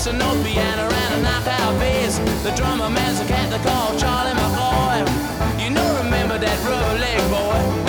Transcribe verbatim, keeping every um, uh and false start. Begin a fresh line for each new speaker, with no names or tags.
a note piano and a knockout bass. The drummer man's a cat they call Charlie McCoy. You know, remember that rubber leg boy.